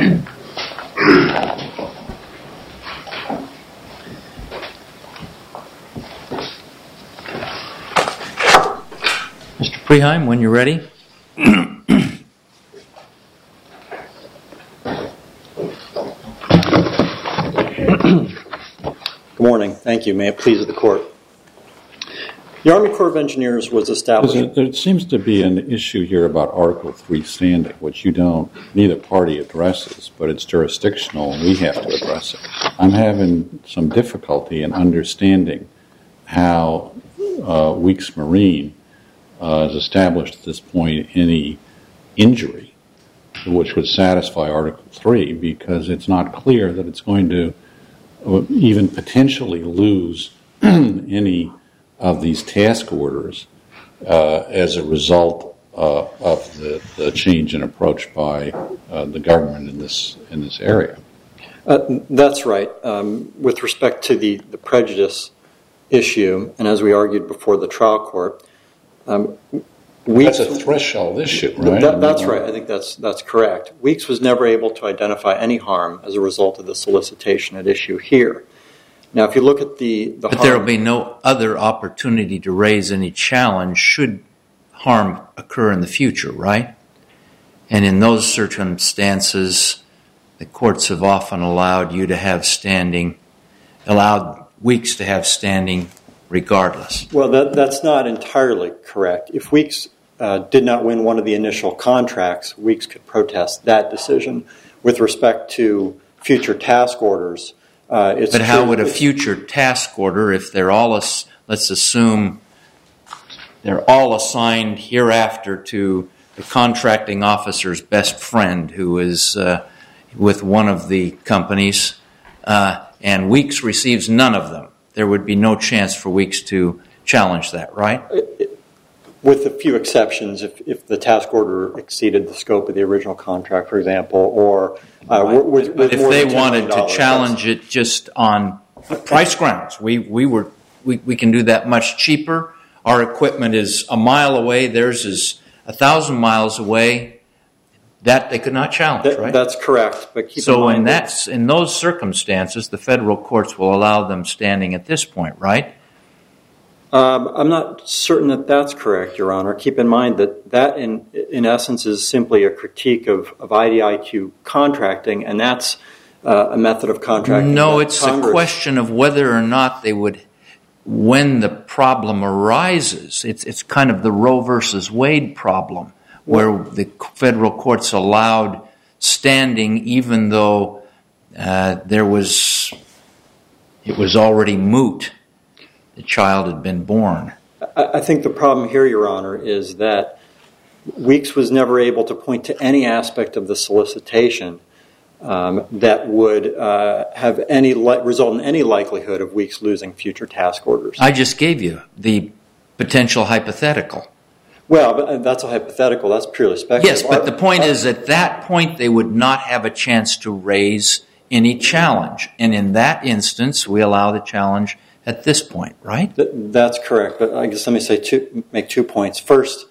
Mr. Preheim, when you're ready. Good morning. Thank you. May it please the Court. The Army Corps of Engineers was established... There seems to be an issue here about Article 3 standing, which neither party addresses, but it's jurisdictional and we have to address it. I'm having some difficulty in understanding how Weeks Marine has established at this point any injury which would satisfy Article 3, because it's not clear that it's going to even potentially lose any of these task orders as a result of the change in approach by the government in this area. That's right. With respect to the prejudice issue, and as we argued before the trial court, that's a threshold issue, right? That's right. I think that's correct. Weeks was never able to identify any harm as a result of the solicitation at issue here. Now, if you look at But there will be no other opportunity to raise any challenge should harm occur in the future, right? And in those circumstances, the courts have often allowed Weeks to have standing regardless. Well, that's not entirely correct. If Weeks did not win one of the initial contracts, Weeks could protest that decision. With respect to future task orders, But how would a future task order, if they're all, let's assume they're all assigned hereafter to the contracting officer's best friend who is with one of the companies, and Weeks receives none of them, there would be no chance for Weeks to challenge that, right? With a few exceptions, if the task order exceeded the scope of the original contract, for example, or but if they wanted to challenge it just on price grounds, we can do that much cheaper. Our equipment is a mile away; theirs is 1,000 miles away. That they could not challenge, right? That's correct. But keep so in mind in those circumstances, the federal courts will allow them standing at this point, right? I'm not certain that that's correct, Your Honor. Keep in mind that in essence is simply a critique of IDIQ contracting, and that's a method of contracting. No, it's a question of whether or not they would, when the problem arises, it's kind of the Roe versus Wade problem, where the federal courts allowed standing even though it was already moot. The child had been born. I think the problem here, Your Honor, is that Weeks was never able to point to any aspect of the solicitation that would have any result in any likelihood of Weeks losing future task orders. I just gave you the potential hypothetical. Well, but that's a hypothetical. That's purely speculative. Yes, but the point is at that point they would not have a chance to raise any challenge. And in that instance, we allow the challenge at this point, right? That's correct. But I guess let me make 2 points. First,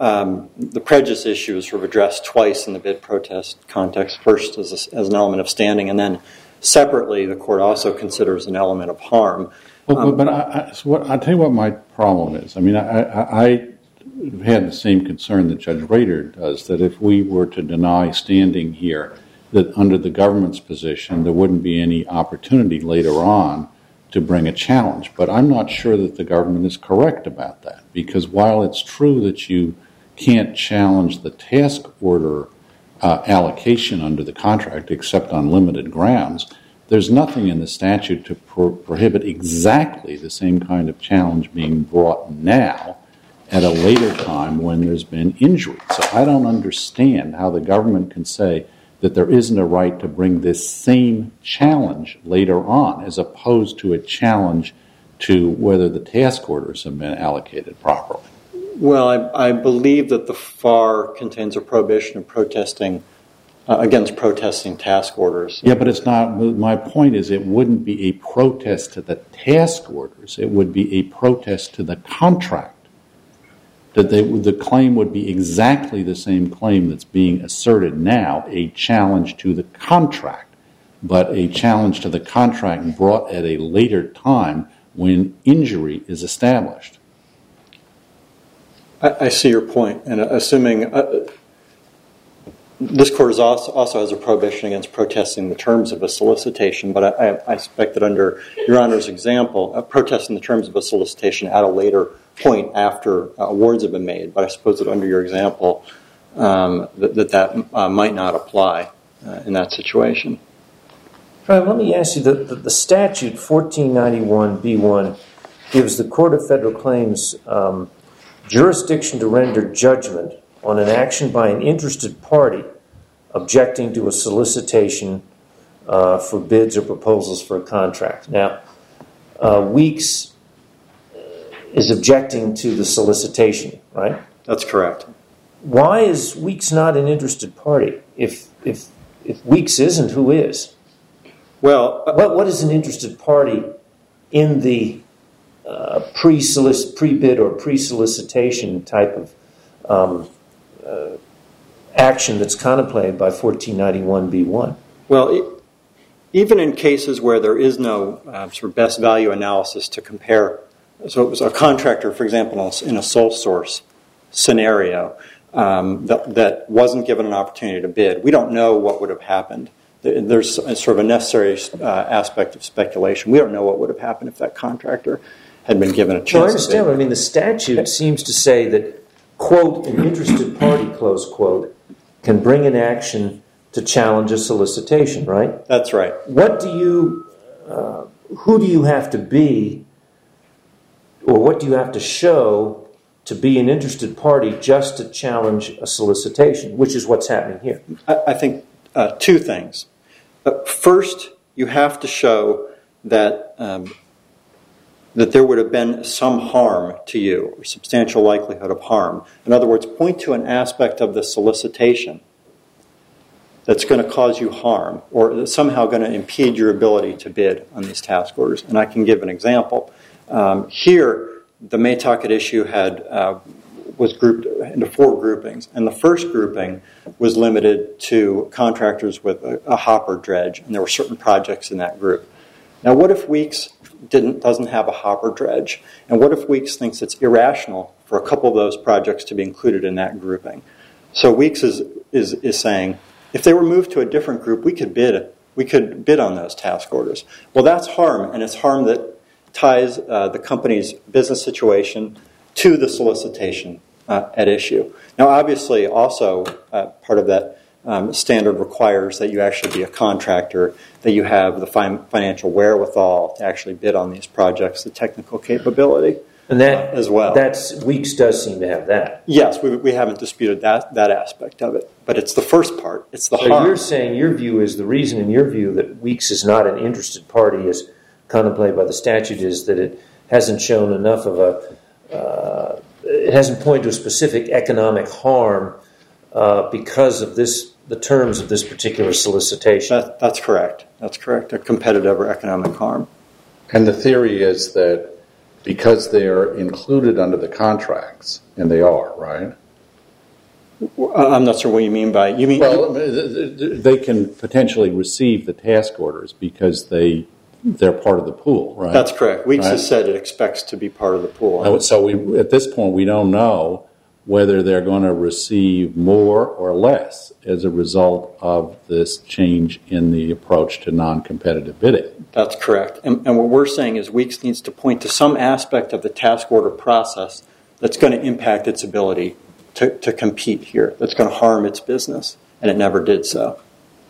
the prejudice issue is sort of addressed twice in the bid protest context. First as an element of standing, and then separately the court also considers an element of harm. But I'll tell you what my problem is. I mean, I had the same concern that Judge Rader does, that if we were to deny standing here, that under the government's position there wouldn't be any opportunity later on to bring a challenge. But I'm not sure that the government is correct about that, because while it's true that you can't challenge the task order allocation under the contract except on limited grounds, there's nothing in the statute to prohibit exactly the same kind of challenge being brought now at a later time when there's been injury. So I don't understand how the government can say that there isn't a right to bring this same challenge later on, as opposed to a challenge to whether the task orders have been allocated properly. Well, I believe that the FAR contains a prohibition of protesting against protesting task orders. Yeah, but it's not. My point is it wouldn't be a protest to the task orders. It would be a protest to the contract. that the claim would be exactly the same claim that's being asserted now, a challenge to the contract, but a challenge to the contract brought at a later time when injury is established. I see your point, and assuming this court also has a prohibition against protesting the terms of a solicitation, but I suspect that under Your Honor's example, protesting the terms of a solicitation at a later point after awards have been made, but I suppose that under your example that might not apply in that situation. All right, let me ask you, the statute 1491B1 gives the Court of Federal Claims jurisdiction to render judgment on an action by an interested party objecting to a solicitation for bids or proposals for a contract. Now, Weeks is objecting to the solicitation, right? That's correct. Why is Weeks not an interested party? If Weeks isn't, who is? Well, what is an interested party in the pre-bid or pre-solicitation type of action that's contemplated by 1491B1? Well, even in cases where there is no sort of best value analysis to compare, so it was a contractor, for example, in a sole source scenario that wasn't given an opportunity to bid, we don't know what would have happened. There's sort of a necessary aspect of speculation. We don't know what would have happened if that contractor had been given a chance. So I understand. I mean, the statute seems to say that, quote, an interested party, close quote, can bring an action to challenge a solicitation, right? That's right. Who do you have to be, or what do you have to show to be an interested party just to challenge a solicitation, which is what's happening here? I think two things. First, you have to show that that there would have been some harm to you, or substantial likelihood of harm. In other words, point to an aspect of the solicitation that's going to cause you harm, or that's somehow going to impede your ability to bid on these task orders. And I can give an example. Here, the Maytocket issue was grouped into 4 groupings, and the first grouping was limited to contractors with a hopper dredge, and there were certain projects in that group. Now, what if Weeks doesn't have a hopper dredge, and what if Weeks thinks it's irrational for a couple of those projects to be included in that grouping? So Weeks is saying, if they were moved to a different group, we could bid on those task orders. Well, that's harm, and it's harm that ties the company's business situation to the solicitation at issue. Now, obviously, also part of that standard requires that you actually be a contractor, that you have the financial wherewithal to actually bid on these projects, the technical capability, and that as well. Weeks does seem to have that. Yes, we haven't disputed that aspect of it, but it's the first part. It's the harm. So you're saying your view is, the reason in your view that Weeks is not an interested party as contemplated by the statute is that it hasn't shown enough of it hasn't pointed to a specific economic harm because of the terms of this particular solicitation. That's correct. That's correct. A competitive or economic harm. And the theory is that because they are included under the contracts, and they are, right? I'm not sure what you mean by... Well, they can potentially receive the task orders because they're part of the pool, right? That's correct. Weeks has said it expects to be part of the pool. So at this point, we don't know whether they're going to receive more or less as a result of this change in the approach to non-competitive bidding. That's correct. And what we're saying is Weeks needs to point to some aspect of the task order process that's going to impact its ability to compete here, that's going to harm its business, and it never did so.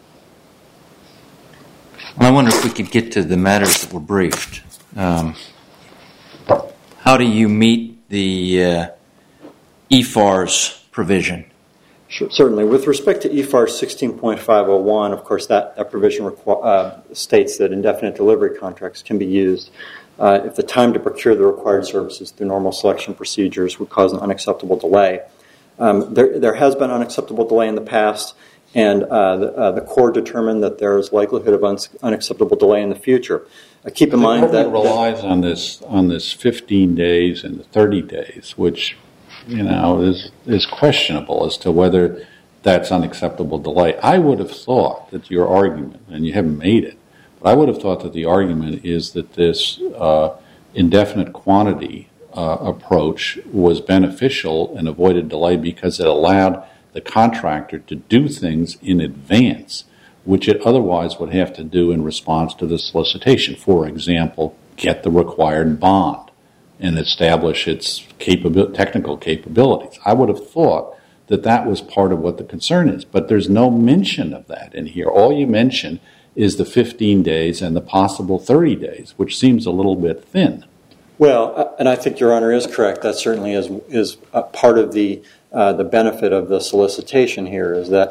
I wonder if we could get to the matters that were briefed. How do you meet the EFAR's provision? Sure, certainly. With respect to EFAR 16.501, of course, that provision states that indefinite delivery contracts can be used if the time to procure the required services through normal selection procedures would cause an unacceptable delay. There has been unacceptable delay in the past, and the Corps determined that there is likelihood of unacceptable delay in the future. Keep in mind that it relies on this 15 days and the 30 days, which is questionable as to whether that's unacceptable delay. I would have thought that your argument, and you haven't made it, but I would have thought that the argument is that this indefinite quantity approach was beneficial and avoided delay because it allowed the contractor to do things in advance, which it otherwise would have to do in response to the solicitation. For example, get the required bond and establish its technical capabilities. I would have thought that that was part of what the concern is, but there's no mention of that in here. All you mention is the 15 days and the possible 30 days, which seems a little bit thin. Well, and I think Your Honor is correct. That certainly is part of the benefit of the solicitation here, is that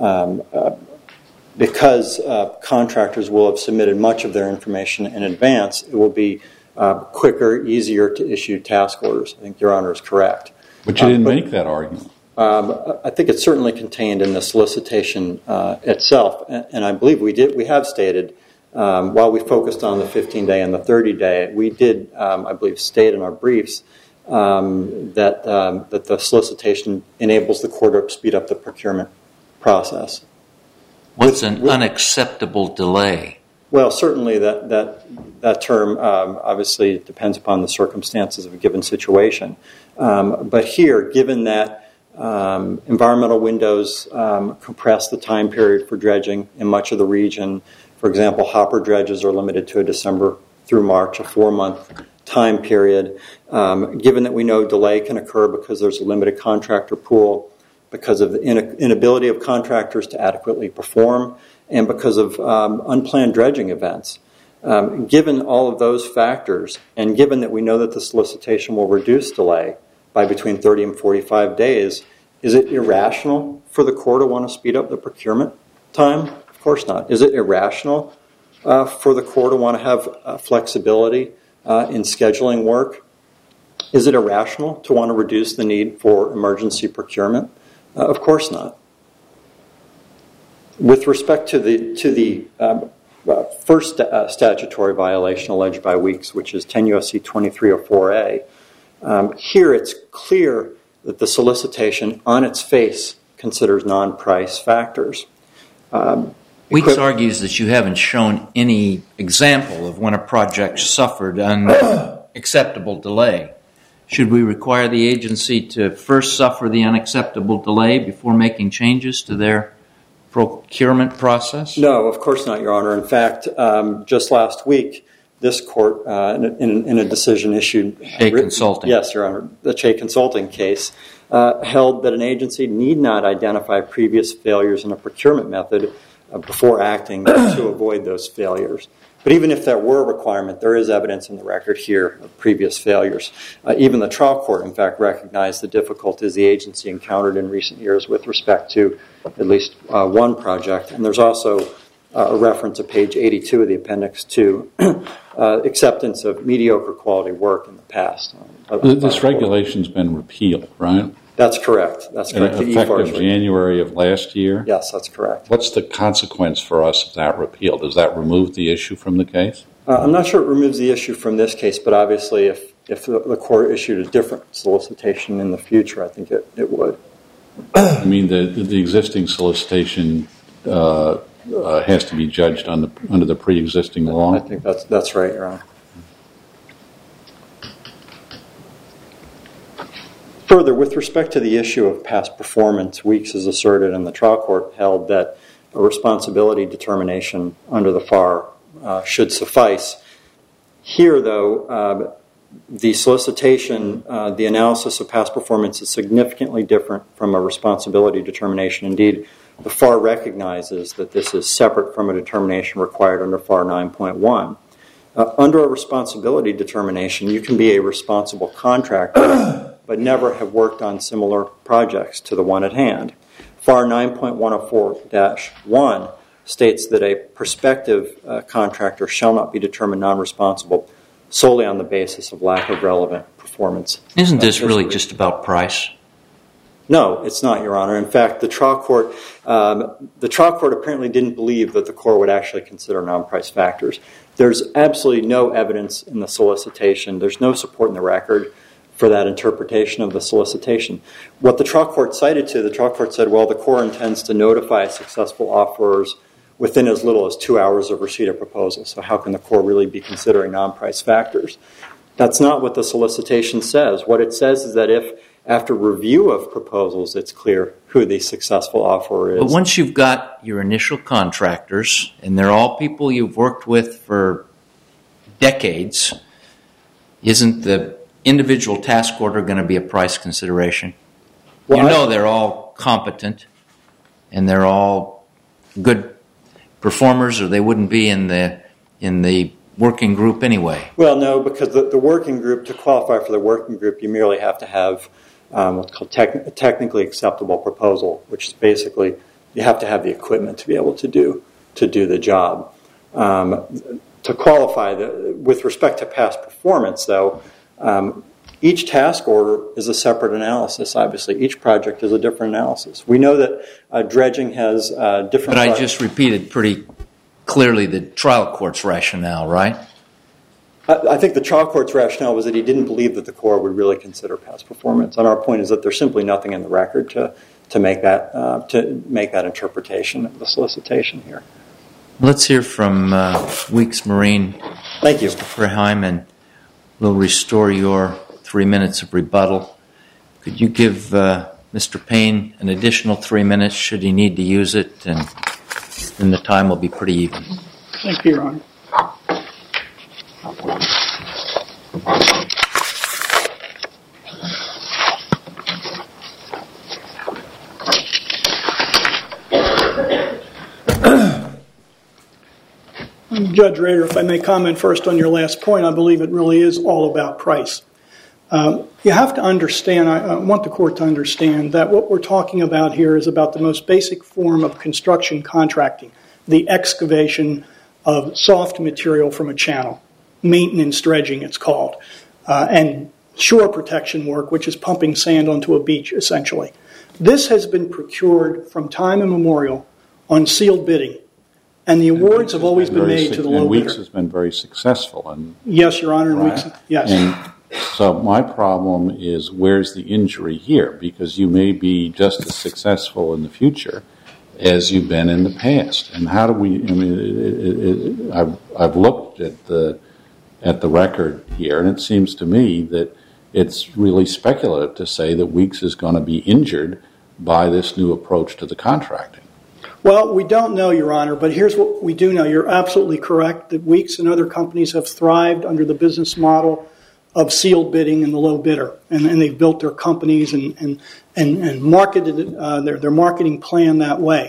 because contractors will have submitted much of their information in advance, it will be quicker, easier to issue task orders. I think Your Honor is correct. But you didn't make that argument. I think it's certainly contained in the solicitation itself, and I believe we have stated, while we focused on the 15-day and the 30-day, we did, I believe, state in our briefs that the solicitation enables the court to speed up the procurement process. What's an unacceptable delay? Well, certainly that term obviously depends upon the circumstances of a given situation. But here, given that environmental windows compress the time period for dredging in much of the region, for example, hopper dredges are limited to a December through March, a 4-month time period. Given that we know delay can occur because there's a limited contractor pool, because of the inability of contractors to adequately perform, and because of unplanned dredging events. Given all of those factors, and given that we know that the solicitation will reduce delay by between 30 and 45 days, is it irrational for the Corps to want to speed up the procurement time? Of course not. Is it irrational for the Corps to want to have flexibility in scheduling work? Is it irrational to want to reduce the need for emergency procurement? Of course not. With respect to the first statutory violation alleged by Weeks, which is 10 U.S.C. 2304A, here it's clear that the solicitation on its face considers non-price factors. Weeks argues that you haven't shown any example of when a project suffered unacceptable delay. Should we require the agency to first suffer the unacceptable delay before making changes to their procurement process? No, of course not, Your Honor. In fact, just last week, this court, in a decision issued... Che Consulting. Yes, Your Honor. The Che Consulting case held that an agency need not identify previous failures in a procurement method before acting to avoid those failures. But even if that were a requirement, there is evidence in the record here of previous failures. Even the trial court, in fact, recognized the difficulties the agency encountered in recent years with respect to at least one project. And there's also a reference at page 82 of the appendix to acceptance of mediocre quality work in the past. This regulation's been repealed, right? That's correct. That's correct. Effective January of last year? Yes, that's correct. What's the consequence for us of that repeal? Does that remove the issue from the case? I'm not sure it removes the issue from this case, but obviously if the court issued a different solicitation in the future, I think it would. I mean, the existing solicitation has to be judged under the pre-existing law? I think that's right, Your Honor. Further, with respect to the issue of past performance, Weeks has asserted and the trial court held that a responsibility determination under the FAR should suffice. Here, though, the solicitation, the analysis of past performance is significantly different from a responsibility determination. Indeed, the FAR recognizes that this is separate from a determination required under FAR 9.1. Under a responsibility determination, you can be a responsible contractor but never have worked on similar projects to the one at hand. FAR 9.104-1 states that a prospective contractor shall not be determined non-responsible solely on the basis of lack of relevant performance. Isn't this really just about price? No, it's not, Your Honor. In fact, the trial court apparently didn't believe that the court would actually consider non-price factors. There's absolutely no evidence in the solicitation. There's no support in the record for that interpretation of the solicitation. What the trial court cited to, the trial court said, well, the Corps intends to notify successful offerors within as little as 2 hours of receipt of proposal. So how can the Corps really be considering non-price factors? That's not what the solicitation says. What it says is that if, after review of proposals, it's clear who the successful offeror is. But once you've got your initial contractors, and they're all people you've worked with for decades, isn't the individual task order going to be a price consideration? Well, you know they're all competent, and they're all good performers, or they wouldn't be in the working group anyway. Well, no, because the working group, to qualify for the working group, you merely have to have what's called a technically acceptable proposal, which is basically you have to have the equipment to be able to do the job. To qualify, with respect to past performance, though, each task order is a separate analysis, obviously. Each project is a different analysis. We know that dredging has different... But I just repeated pretty clearly the trial court's rationale, right? I think the trial court's rationale was that he didn't believe that the Corps would really consider past performance. And our point is that there's simply nothing in the record to make that interpretation of the solicitation here. Let's hear from Weeks Marine. Thank you. Mr. Preheim, and we'll restore your 3 minutes of rebuttal. Could you give Mr. Payne an additional 3 minutes should he need to use it, and then the time will be pretty even. Thank you, Your Honor. Judge Rader, if I may comment first on your last point, I believe it really is all about price. You have to understand, I want the court to understand that what we're talking about here is about the most basic form of construction contracting, the excavation of soft material from a channel, maintenance dredging it's called, and shore protection work, which is pumping sand onto a beach, essentially. This has been procured from time immemorial on sealed bidding. And the awards have always been made to the low bidder. And Weeks has been very successful. Yes, Your Honor. Right? Weeks, yes. And so my problem is, where's the injury here? Because you may be just as successful in the future as you've been in the past. And how do we? I mean, I've looked at the record here, and it seems to me that it's really speculative to say that Weeks is going to be injured by this new approach to the contracting. Well, we don't know, Your Honor, but here's what we do know. You're absolutely correct that Weeks and other companies have thrived under the business model of sealed bidding and the low bidder, and they've built their companies and marketed their marketing plan that way.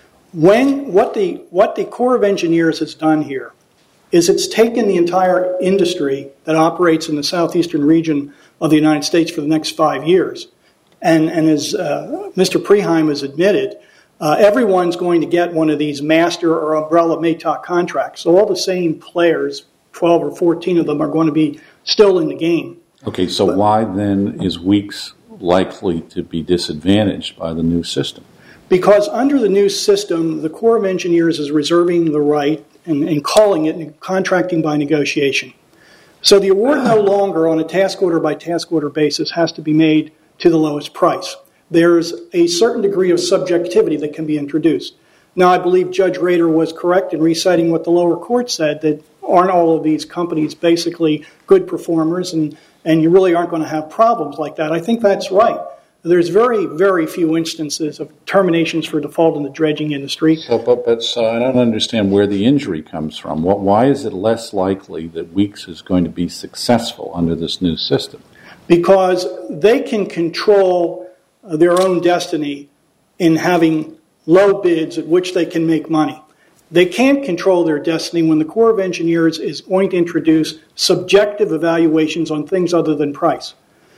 What the Corps of Engineers has done here is it's taken the entire industry that operates in the southeastern region of the United States for the next 5 years, and as Mr. Preheim has admitted, everyone's going to get one of these master or umbrella MATOC contracts. So all the same players, 12 or 14 of them, are going to be still in the game. Okay, so why then is Weeks likely to be disadvantaged by the new system? Because under the new system, the Corps of Engineers is reserving the right and calling it contracting by negotiation. So the award no longer on a task order by task order basis has to be made to the lowest price. There's a certain degree of subjectivity that can be introduced. Now, I believe Judge Rader was correct in reciting what the lower court said, that aren't all of these companies basically good performers, and you really aren't going to have problems like that. I think that's right. There's very, very few instances of terminations for default in the dredging industry. So I don't understand where the injury comes from. Why is it less likely that Weeks is going to be successful under this new system? Because they can control their own destiny in having low bids at which they can make money. They can't control their destiny when the Corps of Engineers is going to introduce subjective evaluations on things other than price.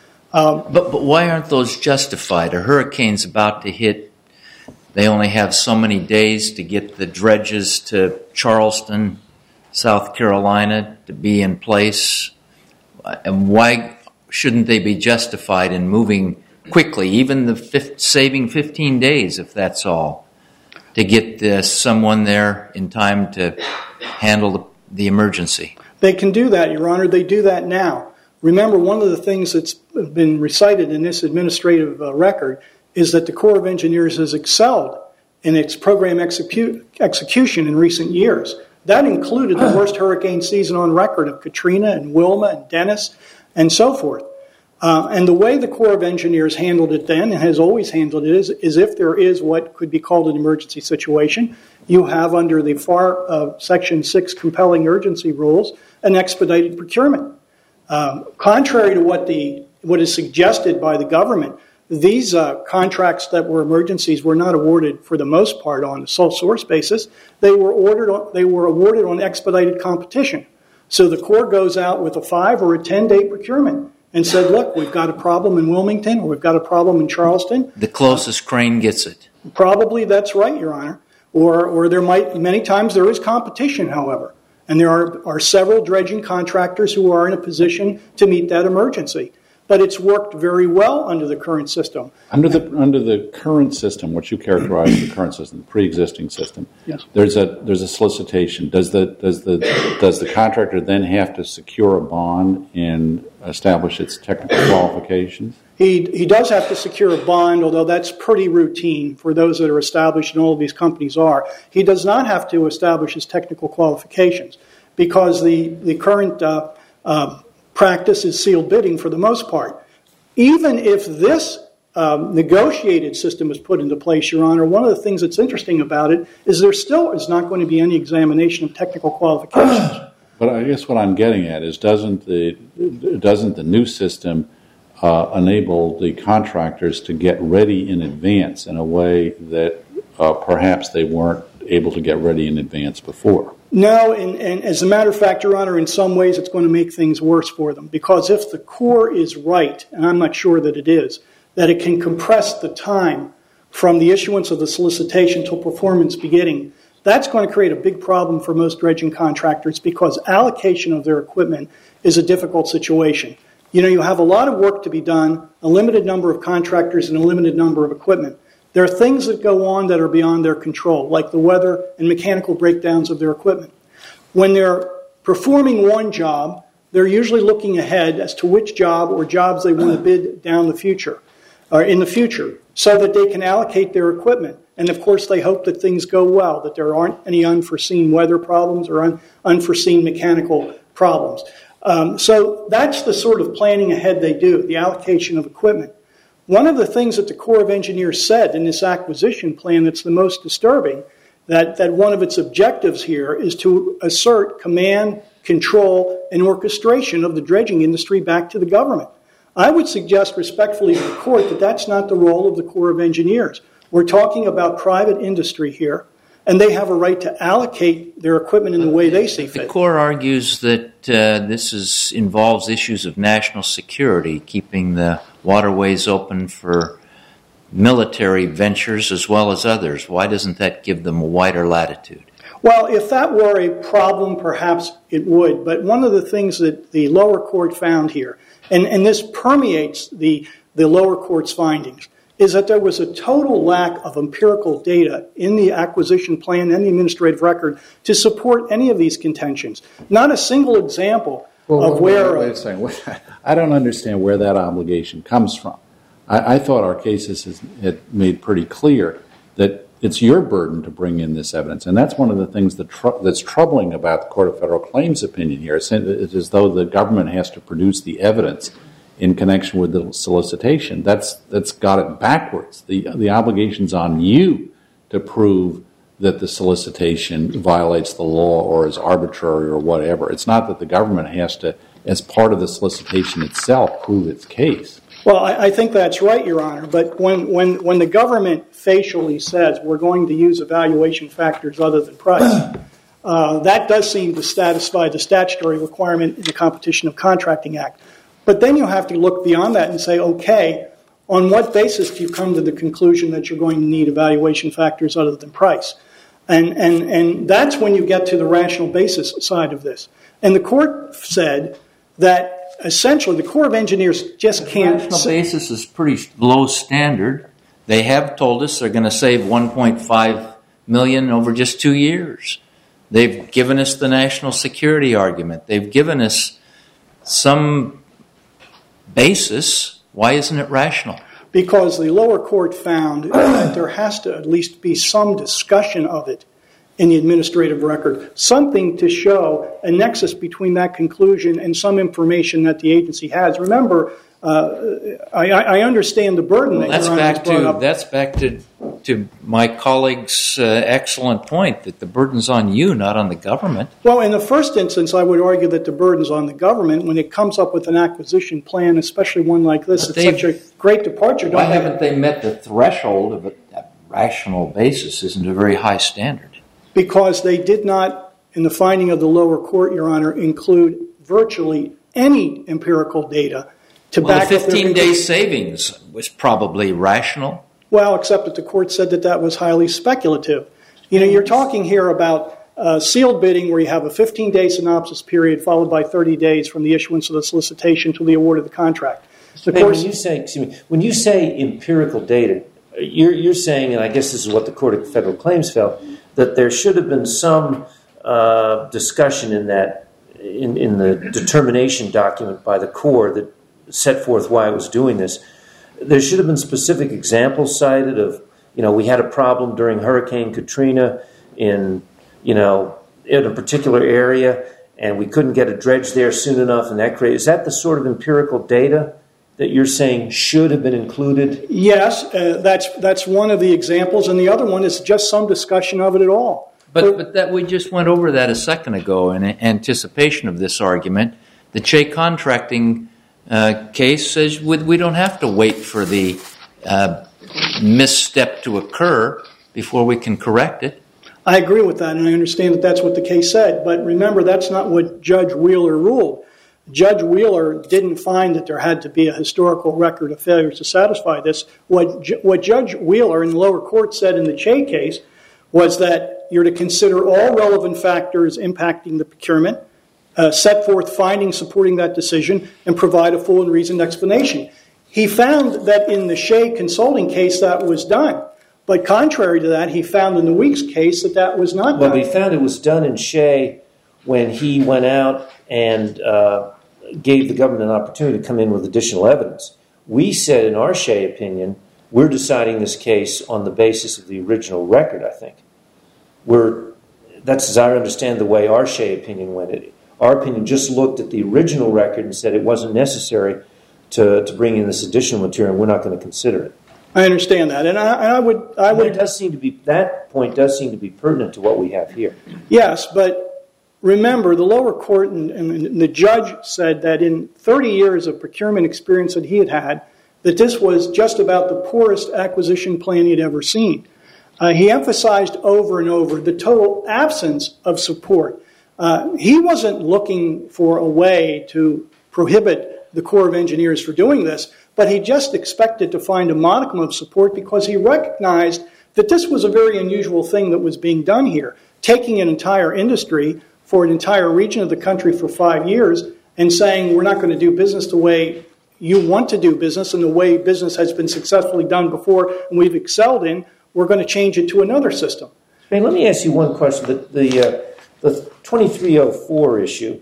But why aren't those justified? A hurricane's about to hit. They only have so many days to get the dredges to Charleston, South Carolina, to be in place. And why shouldn't they be justified in moving quickly, even saving 15 days, if that's all, to get someone there in time to handle the emergency? They can do that, Your Honor. They do that now. remember, one of the things that's been recited in this administrative record is that the Corps of Engineers has excelled in its program execution in recent years. That included the worst hurricane season on record of Katrina and Wilma and Dennis and so forth. And the way the Corps of Engineers handled it then, and has always handled it, is if there is what could be called an emergency situation, you have under the FAR Section 6 compelling urgency rules an expedited procurement. Contrary to what is suggested by the government, these contracts that were emergencies were not awarded for the most part on a sole source basis. They were awarded on expedited competition. So the Corps goes out with a 5 or a 10-day procurement and said, look, we've got a problem in Wilmington or we've got a problem in Charleston. The closest crane gets it. Probably that's right, Your Honor. Or there might, many times there is competition, however. And there are several dredging contractors who are in a position to meet that emergency. But it's worked very well under the current system. Under the current system, what you characterize as the current system, the pre-existing system, yes. There's a solicitation. Does the contractor then have to secure a bond and establish its technical qualifications? He does have to secure a bond, although that's pretty routine for those that are established, and all of these companies are. He does not have to establish his technical qualifications because the current practice is sealed bidding for the most part. Even if this negotiated system is put into place, Your Honor, one of the things that's interesting about it is there still is not going to be any examination of technical qualifications. But I guess what I'm getting at is doesn't the new system enable the contractors to get ready in advance in a way that perhaps they weren't able to get ready in advance before? No, and as a matter of fact, Your Honor, in some ways it's going to make things worse for them. Because if the Corps is right, and I'm not sure that it is, that it can compress the time from the issuance of the solicitation till performance beginning, that's going to create a big problem for most dredging contractors because allocation of their equipment is a difficult situation. You know, you have a lot of work to be done, a limited number of contractors and a limited number of equipment. There are things that go on that are beyond their control, like the weather and mechanical breakdowns of their equipment. When they're performing one job, they're usually looking ahead as to which job or jobs they want to bid down the future, or in the future, so that they can allocate their equipment. And of course, they hope that things go well, that there aren't any unforeseen weather problems or unforeseen mechanical problems. So that's the sort of planning ahead they do, the allocation of equipment. One of the things that the Corps of Engineers said in this acquisition plan that's the most disturbing, that one of its objectives here is to assert command, control, and orchestration of the dredging industry back to the government. I would suggest respectfully to the Court that that's not the role of the Corps of Engineers. We're talking about private industry here, and they have a right to allocate their equipment in the way they see fit. The Corps argues that this involves issues of national security, keeping the waterways open for military ventures as well as others. Why doesn't that give them a wider latitude? Well, if that were a problem, perhaps it would. But one of the things that the lower court found here, and this permeates the lower court's findings, is that there was a total lack of empirical data in the acquisition plan and the administrative record to support any of these contentions. Not a single example of where... Wait a second. I don't understand where that obligation comes from. I thought our cases had made pretty clear that it's your burden to bring in this evidence. And that's one of the things that's troubling about the Court of Federal Claims opinion here. It's as though the government has to produce the evidence in connection with the solicitation. That's got it backwards. The obligation's on you to prove that the solicitation violates the law or is arbitrary or whatever. It's not that the government has to, as part of the solicitation itself, prove its case. Well, I think that's right, Your Honor. But when the government facially says we're going to use evaluation factors other than price, that does seem to satisfy the statutory requirement in the Competition of Contracting Act. But then you have to look beyond that and say, okay, on what basis do you come to the conclusion that you're going to need evaluation factors other than price? And that's when you get to the rational basis side of this. And the court said that essentially the Corps of Engineers just can't... The rational basis is pretty low standard. They have told us they're going to save $1.5 million over just 2 years. They've given us the national security argument. They've given us some basis, why isn't it rational? Because the lower court found that there has to at least be some discussion of it in the administrative record, something to show a nexus between that conclusion and some information that the agency has. Remember, I understand the burden that Your Honor has brought up. That's back to my colleague's excellent point, that the burden's on you, not on the government. Well, in the first instance, I would argue that the burden's on the government. When it comes up with an acquisition plan, especially one like this, it's such a great departure. Why haven't they met the threshold of a rational basis? Isn't a very high standard. Because they did not, in the finding of the lower court, Your Honor, include virtually any empirical data to back up their 15-day savings was probably rational. Well, except that the court said that was highly speculative. You're talking here about sealed bidding where you have a 15-day synopsis period followed by 30 days from the issuance of the solicitation to the award of the contract. When you say empirical data, you're saying, and I guess this is what the Court of Federal Claims felt, that there should have been some discussion in the determination document by the Corps that set forth why it was doing this. There should have been specific examples cited of, we had a problem during Hurricane Katrina in a particular area, and we couldn't get a dredge there soon enough, and that created. Is that the sort of empirical data that you're saying should have been included? Yes, that's one of the examples, and the other one is just some discussion of it at all. But that we just went over that a second ago in anticipation of this argument. The Che contracting case says we don't have to wait for the misstep to occur before we can correct it. I agree with that, and I understand that that's what the case said. But remember, that's not what Judge Wheeler ruled. Judge Wheeler didn't find that there had to be a historical record of failures to satisfy this. What Judge Wheeler in the lower court said in the Che case was that you're to consider all relevant factors impacting the procurement, set forth findings supporting that decision, and provide a full and reasoned explanation. He found that in the Che consulting case that was done. But contrary to that, he found in the Weeks case that was not done. Well, he found it was done in Che when he went out and gave the government an opportunity to come in with additional evidence. We said in our Che opinion, we're deciding this case on the basis of the original record, I think. That's as I understand the way our Che opinion went. Our opinion just looked at the original record and said it wasn't necessary to bring in this additional material, and we're not going to consider it. I understand that, and I would. It does seem to be, that point does seem to be pertinent to what we have here. Yes, but remember, the lower court and the judge said that in 30 years of procurement experience that he had, that this was just about the poorest acquisition plan he'd ever seen. He emphasized over and over the total absence of support. He wasn't looking for a way to prohibit the Corps of Engineers for doing this, but he just expected to find a modicum of support because he recognized that this was a very unusual thing that was being done here, taking an entire industry for an entire region of the country for 5 years and saying we're not going to do business the way you want to do business and the way business has been successfully done before and we've excelled in, we're going to change it to another system. Hey, let me ask you one question. The 2304 issue,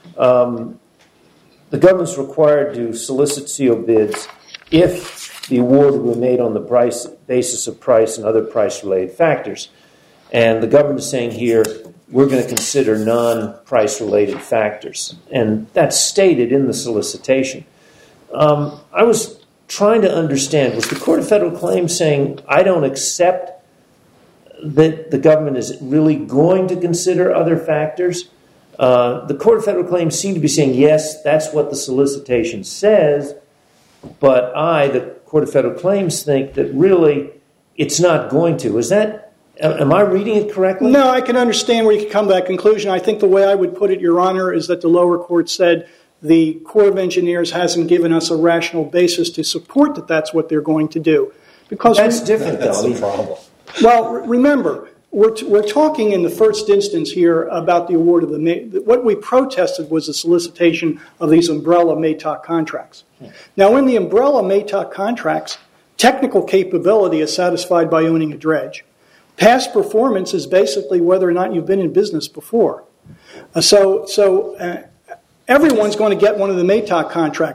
the government's required to solicit CO bids if the award were made on the basis of price and other price-related factors. And the government is saying here, we're going to consider non-price-related factors. And that's stated in the solicitation. I was trying to understand, was the Court of Federal Claims saying, I don't accept that the government is really going to consider other factors? The Court of Federal Claims seemed to be saying, yes, that's what the solicitation says, but the Court of Federal Claims, think that really it's not going to. Am I reading it correctly? No, I can understand where you can come to that conclusion. I think the way I would put it, Your Honor, is that the lower court said the Corps of Engineers hasn't given us a rational basis to support that that's what they're going to do. Because that's different, though. That's the problem. Well, remember, we're talking in the first instance here about the award of what we protested was the solicitation of these umbrella MATOC contracts. Now, in the umbrella MATOC contracts, technical capability is satisfied by owning a dredge. Past performance is basically whether or not you've been in business before. So everyone's going to get one of the MATOC contracts.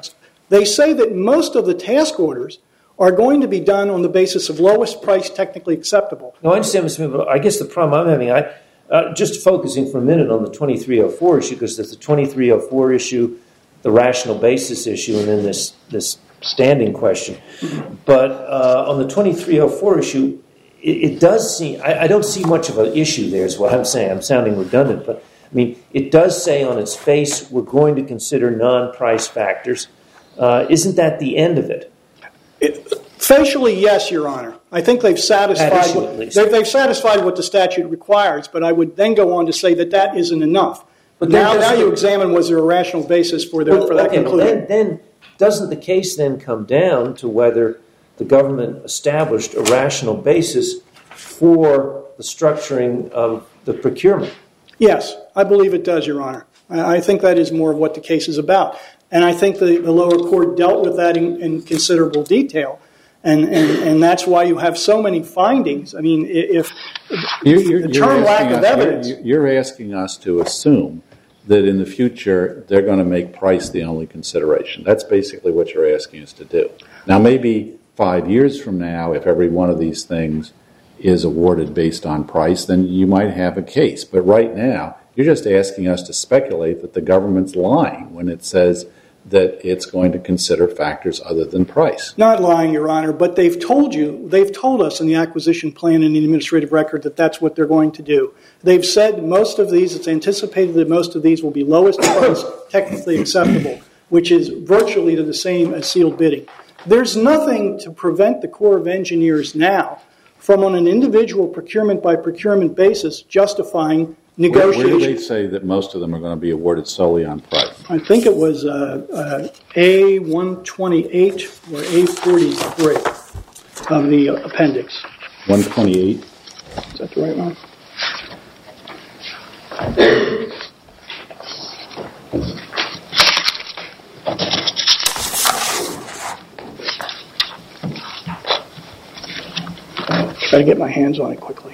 They say that most of the task orders are going to be done on the basis of lowest price technically acceptable. No, I understand, Mr. Smith, but I guess the problem I'm having, just focusing for a minute on the 2304 issue, because there's the 2304 issue, the rational basis issue, and then this standing question. But on the 2304 issue, it does seem, I don't see much of an issue there is what I'm saying. I'm sounding redundant, but I mean, it does say on its face we're going to consider non-price factors. Isn't that the end of it? Facially, yes, Your Honor. I think they've satisfied they've satisfied what the statute requires, but I would then go on to say that that isn't enough. But now you examine, was there a rational basis for that conclusion? Then doesn't the case then come down to whether the government established a rational basis for the structuring of the procurement? Yes, I believe it does, Your Honor. I think that is more of what the case is about. And I think the lower court dealt with that in considerable detail. And that's why you have so many findings. I mean, if the term lack of evidence... You're asking us to assume that in the future they're going to make price the only consideration. That's basically what you're asking us to do. Now, maybe 5 years from now, if every one of these things is awarded based on price, then you might have a case. But right now, you're just asking us to speculate that the government's lying when it says that it's going to consider factors other than price. Not lying, Your Honor, but they've told us in the acquisition plan and the administrative record that that's what they're going to do. They've said most of these, it's anticipated that most of these will be lowest price, technically acceptable, which is virtually the same as sealed bidding. There's nothing to prevent the Corps of Engineers now from, on an individual procurement by procurement basis, justifying negotiation. Where do they say that most of them are going to be awarded solely on price? I think it was A128 or A43 of the appendix. 128? Is that the right one? Try to get my hands on it quickly.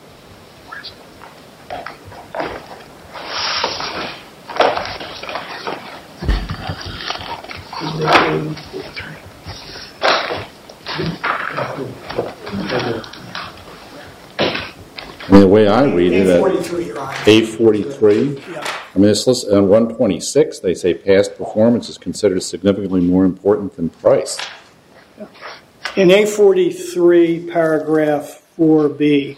I mean, the way I read it, A43, Your Honor. A43? Yeah. I mean, it's listed on 126. They say past performance is considered significantly more important than price. In A43, paragraph 4B,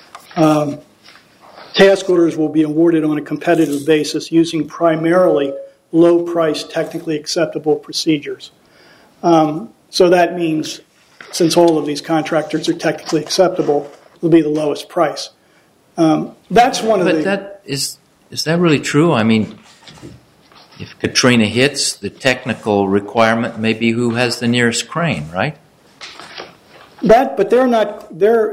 task orders will be awarded on a competitive basis using primarily low-price, technically acceptable procedures. So that means, since all of these contractors are technically acceptable, it'll be the lowest price. That's one of the... But is that really true? I mean, if Katrina hits, the technical requirement may be who has the nearest crane, right? But they're not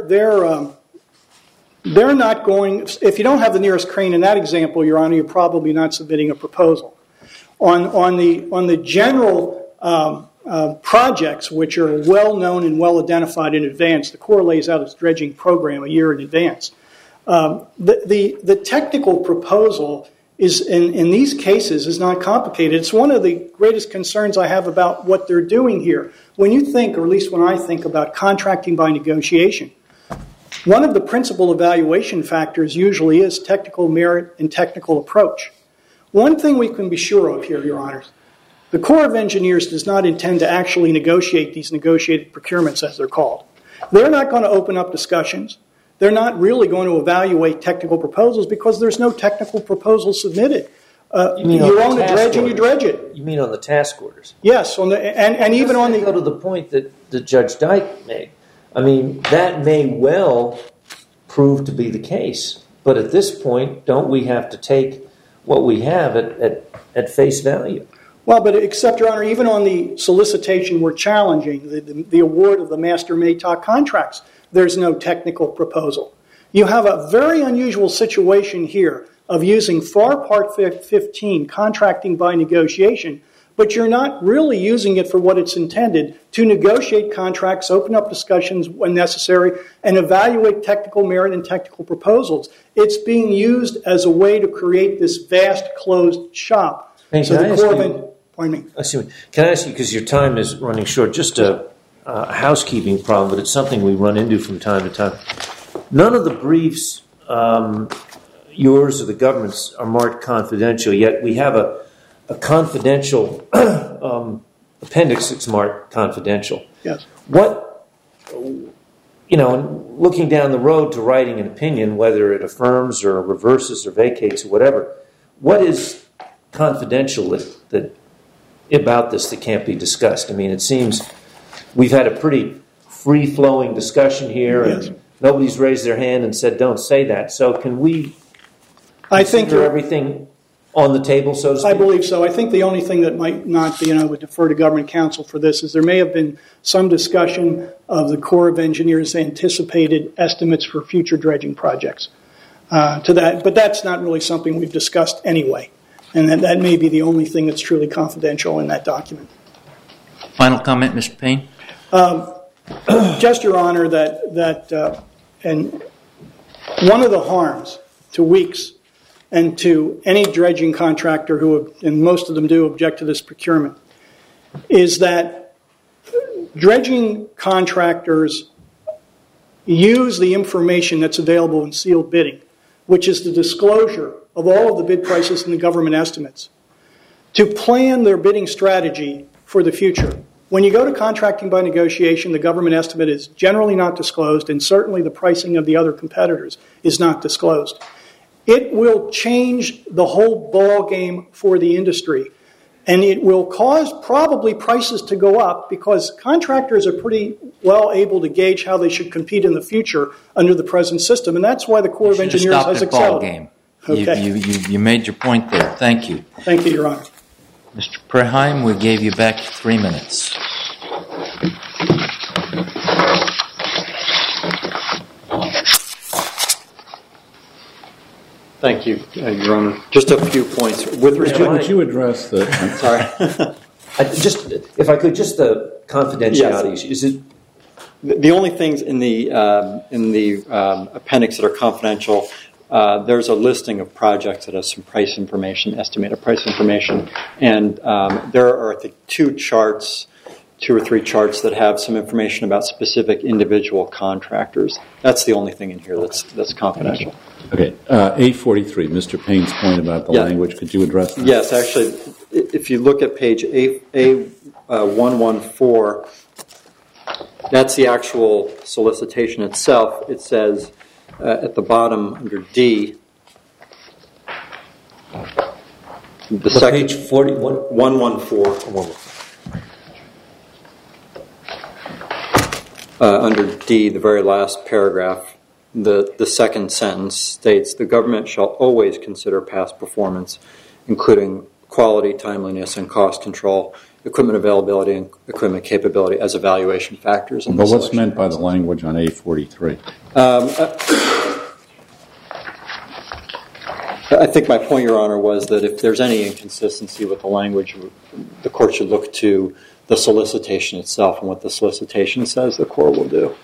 going. If you don't have the nearest crane in that example, Your Honor, you're probably not submitting a proposal. On the general projects, which are well known and well identified in advance, the Corps lays out its dredging program a year in advance. The technical proposal is in these cases is not complicated. It's one of the greatest concerns I have about what they're doing here. When you think, or at least when I think about contracting by negotiation, one of the principal evaluation factors usually is technical merit and technical approach. One thing we can be sure of here, Your Honors, the Corps of Engineers does not intend to actually negotiate these negotiated procurements, as they're called. They're not going to open up discussions. They're not really going to evaluate technical proposals because there's no technical proposal submitted. You own a dredge and you dredge it. You mean on the task orders? Yes, and even on the... Go to the point that Judge Dyke made. I mean, that may well prove to be the case. But at this point, don't we have to take what we have at face value? Well, but except, Your Honor, even on the solicitation we're challenging, the award of the master MATOC contracts, there's no technical proposal. You have a very unusual situation here of using FAR Part 15, contracting by negotiation, but you're not really using it for what it's intended, to negotiate contracts, open up discussions when necessary, and evaluate technical merit and technical proposals. It's being used as a way to create this vast closed shop. Hey, So the Corps of Pardon me. I see. Can I ask you, because your time is running short, just a housekeeping problem, but it's something we run into from time to time. None of the briefs, yours or the government's, are marked confidential, yet we have a confidential appendix that's marked confidential. Yes. What, looking down the road to writing an opinion, whether it affirms or reverses or vacates or whatever, what is confidential that about this that can't be discussed? I mean, it seems we've had a pretty free-flowing discussion here, and nobody's raised their hand and said, don't say that. So can we consider everything on the table, so to speak? I believe so. I think the only thing that might not be, and I would defer to government counsel for this, is there may have been some discussion of the Corps of Engineers' anticipated estimates for future dredging projects to that, but that's not really something we've discussed anyway. And that may be the only thing that's truly confidential in that document. Final comment, Mr. Payne? Just, Your Honor, that and one of the harms to Weeks and to any dredging contractor who, and most of them do, object to this procurement, is that dredging contractors use the information that's available in sealed bidding, which is the disclosure of all of the bid prices and the government estimates, to plan their bidding strategy for the future. When you go to contracting by negotiation, the government estimate is generally not disclosed, and certainly the pricing of the other competitors is not disclosed. It will change the whole ball game for the industry, and it will cause probably prices to go up because contractors are pretty well able to gauge how they should compete in the future under the present system, and that's why the Corps of Engineers has excelled. Ball game. Okay. You made your point there. Thank you. Thank you, Your Honor. Mr. Preheim, we gave you back 3 minutes. Thank you, Your Honor. Just a few points. With respect, Would you address the... sorry. If I could, just the confidentiality issue. Is it? The only things in the appendix that are confidential, there's a listing of projects that has some price information, estimated price information, and there are, I think, 2 or 3 charts that have some information about specific individual contractors. That's the only thing in here that's confidential. Okay, A43, Mr. Payne's point about the language, could you address that? Yes, actually, if you look at page A114, that's the actual solicitation itself. It says at the bottom under D, the second, page 41? 114. Under D, the very last paragraph, the second sentence states, the government shall always consider past performance, including quality, timeliness, and cost control, equipment availability, and equipment capability as evaluation factors. But what's meant by the language on A43? I think my point, Your Honor, was that if there's any inconsistency with the language, the court should look to the solicitation itself, and what the solicitation says the Corps will do.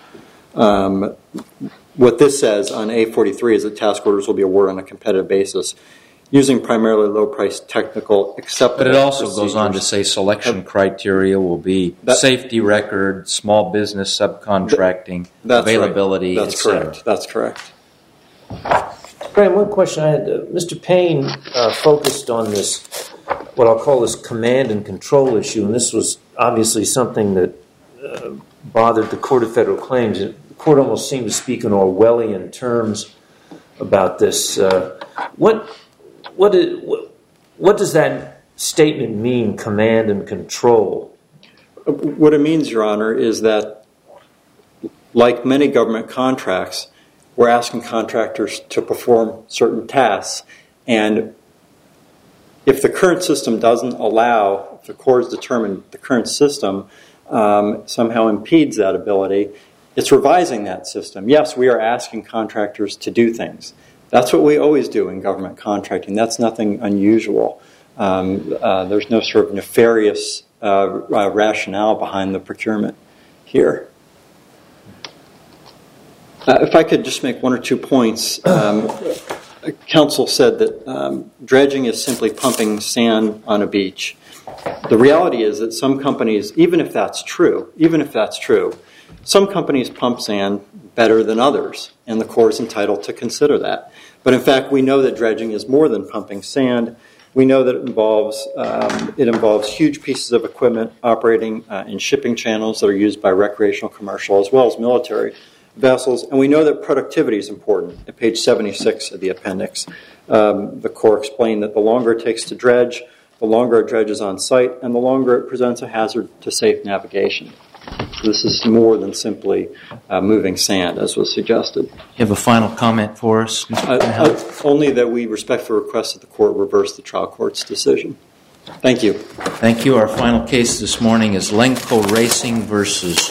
What this says on A43 is that task orders will be awarded on a competitive basis using primarily low-priced technical acceptable But it also procedures. goes on to say selection criteria will be safety record, small business subcontracting, availability, That's correct. That's correct. Graham, one question I had. Mr. Payne focused on this, what I'll call this command and control issue, and this was obviously something that bothered the Court of Federal Claims. The court almost seemed to speak in Orwellian terms about this. What does that statement mean, command and control? What it means, Your Honor, is that like many government contracts, we're asking contractors to perform certain tasks, and if the current system doesn't allow, if the Corps has determined the current system somehow impedes that ability, it's revising that system. Yes, we are asking contractors to do things. That's what we always do in government contracting. That's nothing unusual. There's no sort of nefarious rationale behind the procurement here. If I could just make 1 or 2 points. Counsel said that dredging is simply pumping sand on a beach. The reality is that some companies, even if that's true, some companies pump sand better than others, and the Corps is entitled to consider that. But in fact, we know that dredging is more than pumping sand. We know that it involves huge pieces of equipment operating in shipping channels that are used by recreational, commercial, as well as military vessels. And we know that productivity is important. At page 76 of the appendix, the Corps explained that the longer it takes to dredge, the longer a dredge is on site, and the longer it presents a hazard to safe navigation. So this is more than simply moving sand, as was suggested. You have a final comment for us, Mr. Cahill? Only that we respectfully request that the Court reverse the trial court's decision. Thank you. Thank you. Our final case this morning is Lenco Racing versus